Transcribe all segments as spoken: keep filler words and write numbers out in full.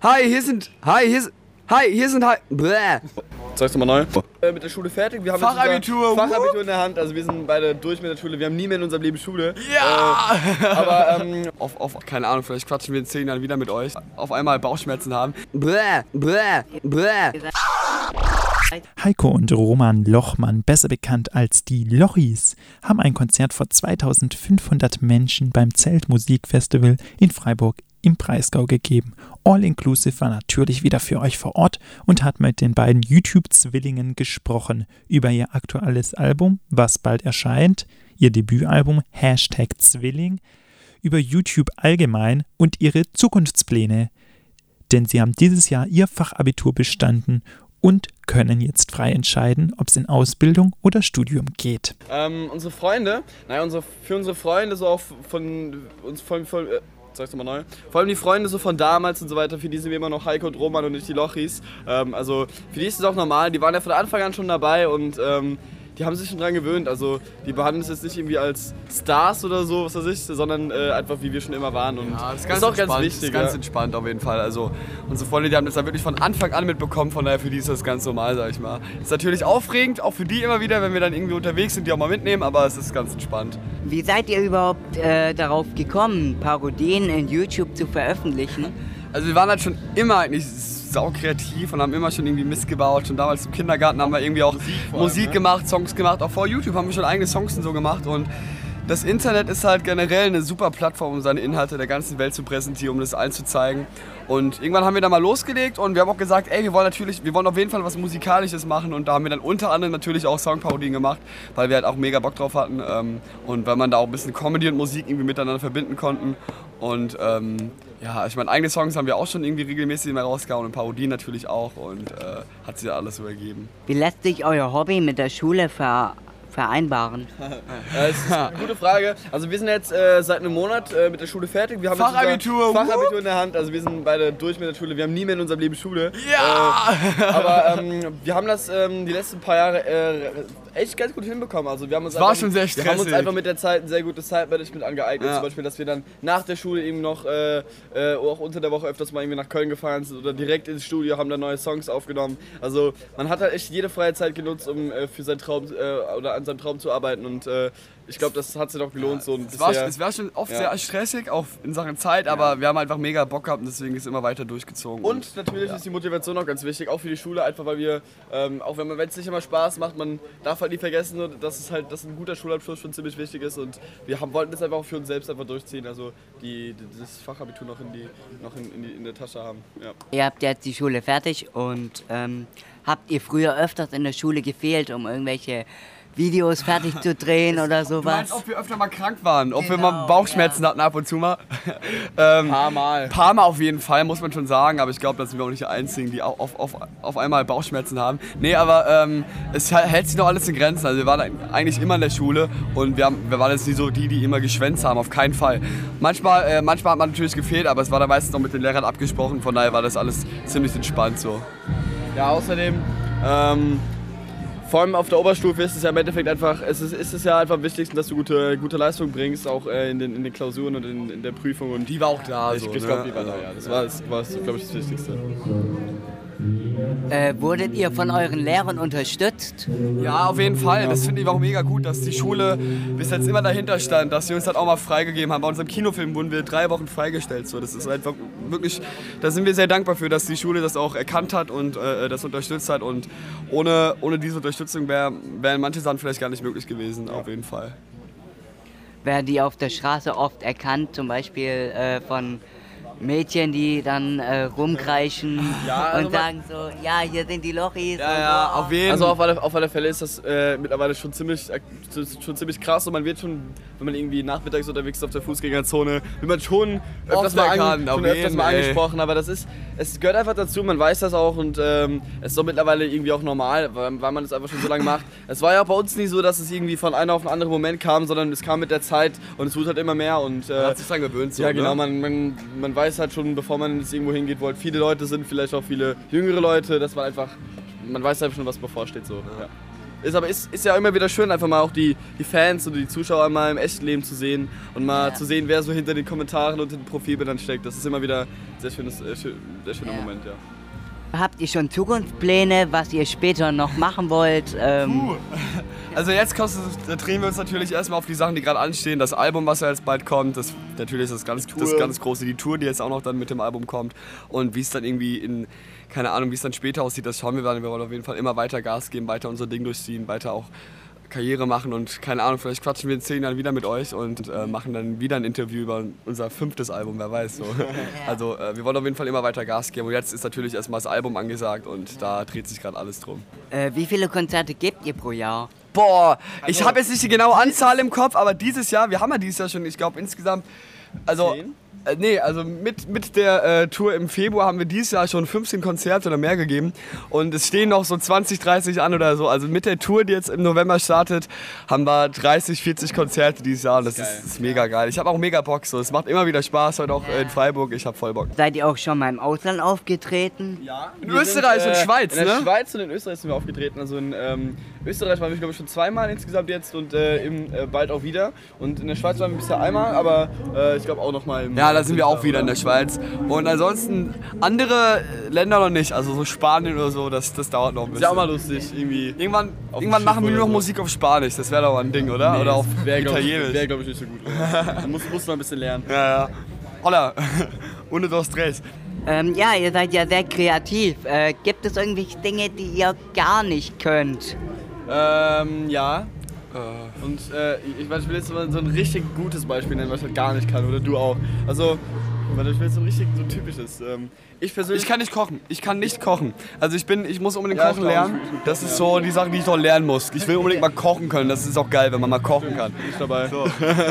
Hi, hier sind. Hi, hier sind. Hi, hier sind. Hi. Bläh. Zeig's nochmal neu. Äh, mit der Schule fertig. Wir haben Fachabitur. Fachabitur in der Hand. Also wir sind beide durch mit der Schule. Wir haben nie mehr in unserem Leben Schule. Ja! Äh, aber ähm, auf, auf, keine Ahnung, vielleicht quatschen wir in zehn Jahren wieder mit euch. Auf einmal Bauchschmerzen haben. Bläh, bläh, bläh. Heiko und Roman Lochmann, besser bekannt als die Lochis, haben ein Konzert vor zweitausendfünfhundert Menschen beim Zeltmusikfestival in Freiburg im Breisgau gegeben. All Inclusive war natürlich wieder für euch vor Ort und hat mit den beiden YouTube-Zwillingen gesprochen über ihr aktuelles Album, was bald erscheint, ihr Debütalbum Hashtag Zwilling, über YouTube allgemein und ihre Zukunftspläne. Denn sie haben dieses Jahr ihr Fachabitur bestanden und können jetzt frei entscheiden, ob es in Ausbildung oder Studium geht. Ähm, unsere Freunde, naja, unsere, für unsere Freunde so auch von uns, von, von äh, sag's nochmal neu, vor allem die Freunde so von damals und so weiter, für die sind wir immer noch Heiko und Roman und nicht die Lochis. Ähm, also für die ist es auch normal, die waren ja von Anfang an schon dabei und ähm, die haben sich schon dran gewöhnt, also die behandeln es jetzt nicht irgendwie als Stars oder so, was weiß ich, sondern äh, einfach wie wir schon immer waren und ja, das ist, das ist auch ganz wichtig. Das ist ganz ja. entspannt auf jeden Fall, also unsere Freunde, die haben das da wirklich von Anfang an mitbekommen, von daher für die ist das ganz normal, sag ich mal. Ist natürlich aufregend, auch für die immer wieder, wenn wir dann irgendwie unterwegs sind, die auch mal mitnehmen, aber es ist ganz entspannt. Wie seid ihr überhaupt äh, darauf gekommen, Parodien in YouTube zu veröffentlichen? Also wir waren halt schon immer eigentlich sau kreativ und haben immer schon irgendwie Mist gebaut. Schon damals im Kindergarten haben wir irgendwie auch Musik, allem, Musik ne? gemacht, Songs gemacht. Auch vor YouTube haben wir schon eigene Songs und so gemacht. Und das Internet ist halt generell eine super Plattform, um seine Inhalte der ganzen Welt zu präsentieren, um das allen zu zeigen. Und irgendwann haben wir da mal losgelegt und wir haben auch gesagt, ey, wir wollen natürlich, wir wollen auf jeden Fall was Musikalisches machen. Und da haben wir dann unter anderem natürlich auch Songparodien gemacht, weil wir halt auch mega Bock drauf hatten. Und weil man da auch ein bisschen Comedy und Musik irgendwie miteinander verbinden konnten. Und ähm, ja, ich meine, eigene Songs haben wir auch schon irgendwie regelmäßig immer rausgehauen und Parodien natürlich auch und äh, hat sich ja alles so ergeben. Wie lässt sich euer Hobby mit der Schule ver vereinbaren? Das ist eine gute Frage. Also wir sind jetzt äh, seit einem Monat äh, mit der Schule fertig. Wir haben Fachabitur. Fachabitur in der Hand. Also wir sind beide durch mit der Schule. Wir haben nie mehr in unserem Leben Schule. Ja! Äh, aber ähm, wir haben das ähm, die letzten paar Jahre äh, echt ganz gut hinbekommen. Also wir haben uns es war einfach, schon sehr stressig. Wir haben uns einfach mit der Zeit ein sehr gutes Zeitmanagement angeeignet. Ja. Zum Beispiel, dass wir dann nach der Schule eben noch äh, äh, auch unter der Woche öfters mal irgendwie nach Köln gefahren sind oder direkt ins Studio, haben da neue Songs aufgenommen. Also man hat halt echt jede freie Zeit genutzt, um äh, für seinen Traum äh, oder an seinem Traum zu arbeiten und äh, ich glaube, das hat sich doch gelohnt. So es, war, es war schon oft ja. sehr stressig, auch in Sachen Zeit, aber ja. wir haben einfach mega Bock gehabt und deswegen ist es immer weiter durchgezogen. Und, und natürlich ja. ist die Motivation auch ganz wichtig, auch für die Schule, einfach weil wir, ähm, auch wenn es nicht immer Spaß macht, man darf halt nie vergessen, dass es halt, dass ein guter Schulabschluss schon ziemlich wichtig ist und wir haben, wollten das einfach auch für uns selbst einfach durchziehen, also die, die, das Fachabitur noch in, die, noch in, in, die, in der Tasche haben. Ja. Ihr habt jetzt die Schule fertig und ähm, habt ihr früher öfters in der Schule gefehlt, um irgendwelche Videos fertig zu drehen oder sowas? Du meinst, ob wir öfter mal krank waren, ob genau, wir mal Bauchschmerzen ja. hatten ab und zu mal? ähm, paar Mal. Paar Mal auf jeden Fall, muss man schon sagen, aber ich glaube, da sind wir auch nicht die Einzigen, die auf, auf, auf einmal Bauchschmerzen haben. Nee, aber ähm, es hält sich doch alles in Grenzen. Also wir waren eigentlich immer in der Schule und wir, haben, wir waren jetzt nie so die, die immer geschwänzt haben, auf keinen Fall. Manchmal, äh, manchmal hat man natürlich gefehlt, aber es war dann meistens noch mit den Lehrern abgesprochen, von daher war das alles ziemlich entspannt so. Ja, außerdem, ähm, vor allem auf der Oberstufe ist es ja im Endeffekt einfach, es ist, ist es ja einfach am wichtigsten, dass du gute, gute Leistung bringst, auch äh, in, den, in den Klausuren und in, in der Prüfung. Und die war auch da. Ich, so, ich ne? glaube, die war da, ja. Das war, das war glaube ich, das Wichtigste. Äh, wurdet ihr von euren Lehrern unterstützt? Ja, auf jeden Fall. Das finde ich auch mega gut, dass die Schule bis jetzt immer dahinter stand, dass sie uns halt auch mal freigegeben haben. Bei unserem Kinofilm wurden wir drei Wochen freigestellt. So, das ist einfach wirklich, da sind wir sehr dankbar für, dass die Schule das auch erkannt hat und äh, das unterstützt hat. Und ohne, ohne diese Unterstützung wäre wären manche Sachen vielleicht gar nicht möglich gewesen, auf jeden Fall. Werden die auf der Straße oft erkannt, zum Beispiel äh, von Mädchen, die dann äh, rumkreischen ja, also und sagen so, ja, hier sind die Lochis. Ja, ja, so. auf jeden Fall. Also auf alle, auf alle Fälle ist das äh, mittlerweile schon ziemlich, äh, schon ziemlich krass und man wird schon, wenn man irgendwie nachmittags unterwegs ist auf der Fußgängerzone, wird man schon öfters, mal, an, schon öfters mal angesprochen, aber das ist, es gehört einfach dazu, man weiß das auch und ähm, es ist doch mittlerweile irgendwie auch normal, weil, weil man das einfach schon so lange macht. Es war ja auch bei uns nie so, dass es irgendwie von einem auf einen anderen Moment kam, sondern es kam mit der Zeit und es wurde halt immer mehr und äh, man hat sich dran gewöhnt. So, ja genau, ne? man, man, man weiß halt schon, bevor man jetzt irgendwo hingeht, wo halt viele Leute sind, vielleicht auch viele jüngere Leute, dass man einfach, man weiß einfach schon, was bevorsteht so. Ja. ist aber ist, ist ja immer wieder schön, einfach mal auch die, die Fans oder die Zuschauer mal im echten Leben zu sehen und mal ja. zu sehen, wer so hinter den Kommentaren und den Profilbildern steckt. Das ist immer wieder ein sehr, schönes, äh, schön, sehr schöner ja. Moment, ja. Habt ihr schon Zukunftspläne, was ihr später noch machen wollt? Ähm also jetzt konzentrieren wir uns natürlich erstmal auf die Sachen, die gerade anstehen. Das Album, was ja jetzt bald kommt, das natürlich ist das ganz, das ganz große, die Tour, die jetzt auch noch dann mit dem Album kommt. Und wie es dann irgendwie in, keine Ahnung, wie es dann später aussieht, das schauen wir dann. Wir wollen auf jeden Fall immer weiter Gas geben, weiter unser Ding durchziehen, weiter auch Karriere machen und keine Ahnung, vielleicht quatschen wir in zehn Jahren wieder mit euch und äh, machen dann wieder ein Interview über unser fünftes Album, wer weiß. So. Also äh, wir wollen auf jeden Fall immer weiter Gas geben und jetzt ist natürlich erstmal das Album angesagt und da dreht sich gerade alles drum. Äh, wie viele Konzerte gebt ihr pro Jahr? Boah, ich habe jetzt nicht die genaue Anzahl im Kopf, aber dieses Jahr, wir haben ja dieses Jahr schon, ich glaube insgesamt, also... zehn? Nee, also mit, mit der äh, Tour im Februar haben wir dieses Jahr schon fünfzehn Konzerte oder mehr gegeben und es stehen noch so zwanzig, dreißig an oder so. Also mit der Tour, die jetzt im November startet, haben wir dreißig, vierzig Konzerte dieses Jahr und das ist, ist mega geil. Ich habe auch mega Bock, so. Es macht immer wieder Spaß, heute auch ja. in Freiburg, ich habe voll Bock. Seid ihr auch schon mal im Ausland aufgetreten? Ja. In wir Österreich sind, äh, und Schweiz, in ne? In der Schweiz und in Österreich sind wir aufgetreten. Also in ähm, Österreich waren wir, glaube ich, schon zweimal insgesamt jetzt und äh, im, äh, bald auch wieder. Und in der Schweiz waren wir bisher einmal, aber äh, ich glaube auch noch mal im... Ja, da sind wir auch wieder in der Schweiz. Und ansonsten andere Länder noch nicht, also so Spanien oder so, das, das dauert noch ein bisschen. Ist ja auch mal lustig, irgendwie. Irgendwann, irgendwann machen wir nur noch so. Musik auf Spanisch, das wäre doch mal ein Ding, oder? Nee, oder auf wär, Italienisch. Wäre, glaube ich, nicht so gut. Man muss, muss noch ein bisschen lernen. Ja, ja. Hola, ohne dos tres. Ähm, ja, ihr seid ja sehr kreativ. Äh, gibt es irgendwelche Dinge, die ihr gar nicht könnt? Ähm, ja. Und äh, ich, ich will jetzt mal so ein richtig gutes Beispiel nennen, was ich halt gar nicht kann, oder du auch. Also, ich will jetzt so ein richtig so typisches. Ähm, ich persönlich. Ich kann nicht kochen. Ich kann nicht kochen. Also ich bin, ich muss unbedingt ja, kochen lernen. Ich, ich das ist so die Sache, die ich noch lernen muss. Ich will unbedingt mal kochen können. Das ist auch geil, wenn man mal kochen kann. Ich dabei. So.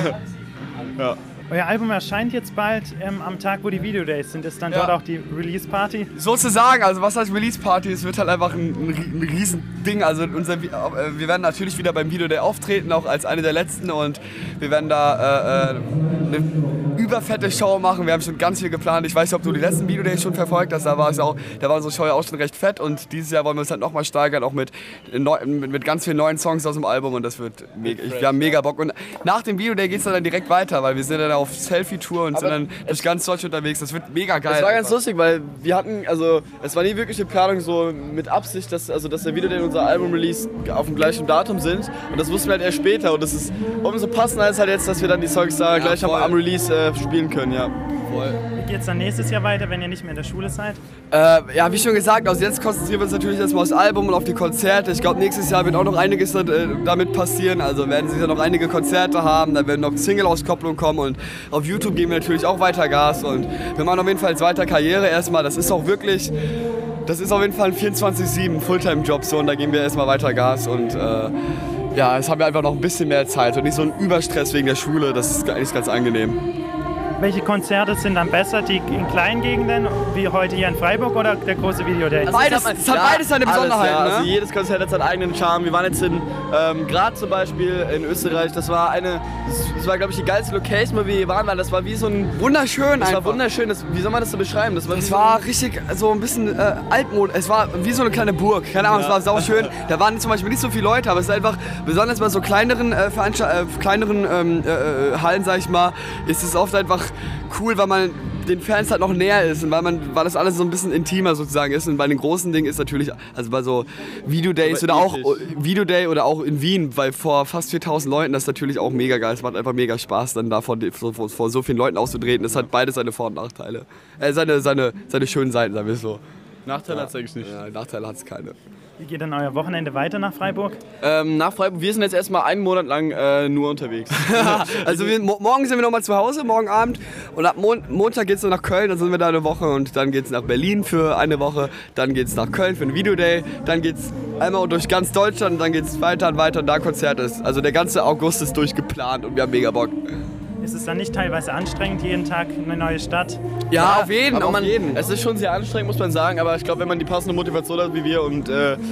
Ja. Euer Album erscheint jetzt bald ähm, am Tag, wo die Videodays sind. Ist dann ja. dort auch die Release-Party? Sozusagen, also was heißt Release-Party? Es wird halt einfach ein, ein, ein Riesending. Also unser, wir werden natürlich wieder beim Videoday auftreten, auch als eine der letzten. Und wir werden da äh, eine überfette Show machen. Wir haben schon ganz viel geplant. Ich weiß nicht, ob du die letzten Videodays schon verfolgt hast. Da war, es auch, da war unsere Show ja auch schon recht fett. Und dieses Jahr wollen wir uns halt nochmal steigern, auch mit, mit, mit ganz vielen neuen Songs aus dem Album. Und das wird mega, ich, wir haben mega Bock. Und nach dem Videoday geht es dann direkt weiter, weil wir sind dann auf Selfie-Tour und sind dann durch ganz Deutschland unterwegs. Das wird mega geil. Das war ganz lustig, weil wir hatten, also es war nie wirklich eine Planung so mit Absicht, dass, also, dass der Videoday und unser Album-Release auf dem gleichen Datum sind. Und das wussten wir halt erst später. Und das ist umso passender als halt jetzt, dass wir dann die Songs da ja, gleich am, am Release äh, spielen können. Ja. Voll. Wie geht's dann nächstes Jahr weiter, wenn ihr nicht mehr in der Schule seid? Äh, ja, wie schon gesagt, also jetzt konzentrieren wir uns natürlich erstmal aufs Album und auf die Konzerte. Ich glaube, nächstes Jahr wird auch noch einiges äh, damit passieren. Also werden sicher noch einige Konzerte haben, da werden noch Single-Auskopplungen kommen und auf YouTube geben wir natürlich auch weiter Gas. Und wir machen auf jeden Fall jetzt weiter Karriere erstmal. Das ist auch wirklich, das ist auf jeden Fall ein vierundzwanzig sieben Fulltime-Job so und da geben wir erstmal weiter Gas. Und äh, ja, jetzt haben wir einfach noch ein bisschen mehr Zeit und nicht so einen Überstress wegen der Schule. Das ist eigentlich ganz angenehm. Welche Konzerte sind dann besser, die in kleinen Gegenden, wie heute hier in Freiburg oder der große Videoday? Also beides, es hat beides seine Besonderheiten. Ja. Ne? Also jedes Konzert hat seinen eigenen Charme. Wir waren jetzt in ähm, Graz zum Beispiel, in Österreich. Das war eine, das war glaube ich die geilste Location, wo wir hier waren, weil das war wie so ein... Wunderschön Das einfach. war wunderschön. Das, wie soll man das so beschreiben? Das war, das war so richtig so ein bisschen äh, altmod. Es war wie so eine kleine Burg. Keine Ahnung, ja. Es war sauschön. Da waren zum Beispiel nicht so viele Leute, aber es ist einfach, besonders bei so kleineren, äh, äh, kleineren ähm, äh, Hallen, sag ich mal, ist es oft einfach cool, weil man den Fans halt noch näher ist und weil, man, weil das alles so ein bisschen intimer sozusagen ist. Und bei den großen Dingen ist natürlich, also bei so Videodays oder auch Videoday oder auch in Wien, weil vor fast viertausend Leuten, das ist natürlich auch mega geil. Es macht einfach mega Spaß, dann da vor, vor, vor so vielen Leuten aufzutreten. Das hat beides seine Vor- und Nachteile. Äh, seine, seine, seine schönen Seiten, sagen wir so. Nachteile ja. hat es eigentlich nicht. Ja, Nachteile hat es keine. Wie geht dann euer Wochenende weiter nach Freiburg? Ähm, nach Freiburg, wir sind jetzt erstmal einen Monat lang äh, nur unterwegs. Also wir, mo- morgen sind wir nochmal zu Hause, morgen Abend. Und ab Mon- Montag geht es nach Köln, dann sind wir da eine Woche. Und dann geht es nach Berlin für eine Woche. Dann geht es nach Köln für einen Videoday. Dann geht es einmal durch ganz Deutschland und dann geht es weiter und weiter und da Konzert ist. Also der ganze August ist durchgeplant und wir haben mega Bock. Ist es dann nicht teilweise anstrengend, jeden Tag eine neue Stadt? Ja, ja auf jeden, aber auf man, jeden. Es ist schon sehr anstrengend, muss man sagen, aber ich glaube, wenn man die passende Motivation hat wie wir und äh,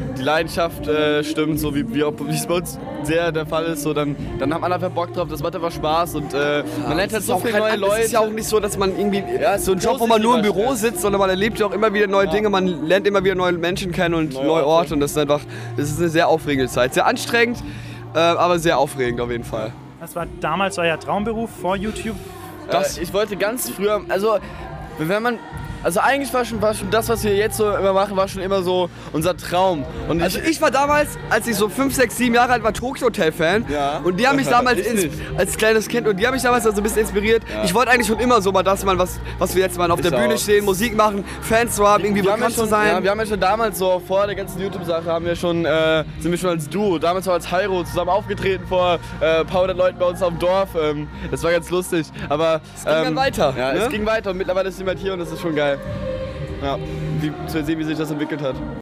die Leidenschaft äh, stimmt, so wie, wie, wie es bei uns sehr der Fall ist, so, dann, dann haben alle einfach Bock drauf, das macht einfach Spaß und äh, ja, man lernt halt so viele neue Leute. Es ist ja auch nicht so, dass man irgendwie ja, so einen Job, wo man nur im Büro sitzt, sondern man erlebt ja auch immer wieder neue ja. Dinge, man lernt immer wieder neue Menschen kennen und neue, neue Orte und das ist einfach, das ist eine sehr aufregende Zeit. Sehr anstrengend, äh, aber sehr aufregend auf jeden Fall. Was war damals euer Traumberuf vor YouTube? Das, äh, ich wollte ganz früher, also wenn man, also eigentlich war schon, war schon das, was wir jetzt so immer machen, war schon immer so unser Traum. Und also ich, ich war damals, als ich so fünf, sechs, sieben Jahre alt war, Tokyo Hotel Fan. Ja. Und die haben mich damals ins, als kleines Kind und die haben mich damals also ein bisschen inspiriert. Ja. Ich wollte eigentlich schon immer so mal das machen, was, was wir jetzt mal auf ich der Bühne auch. stehen, Musik machen, Fans zu haben, irgendwie bekannt zu sein. Ja, wir haben ja schon damals so vor der ganzen YouTube-Sache haben wir schon, äh, sind wir schon als Duo, damals auch als Hyro zusammen aufgetreten vor äh, ein paar hundert Leuten bei uns auf dem Dorf. Ähm, das war ganz lustig. Aber es ging ähm, dann weiter. Ja, ne? es ging weiter und mittlerweile ist jemand hier und das ist schon geil. Ja, wie, zu sehen, wie sich das entwickelt hat.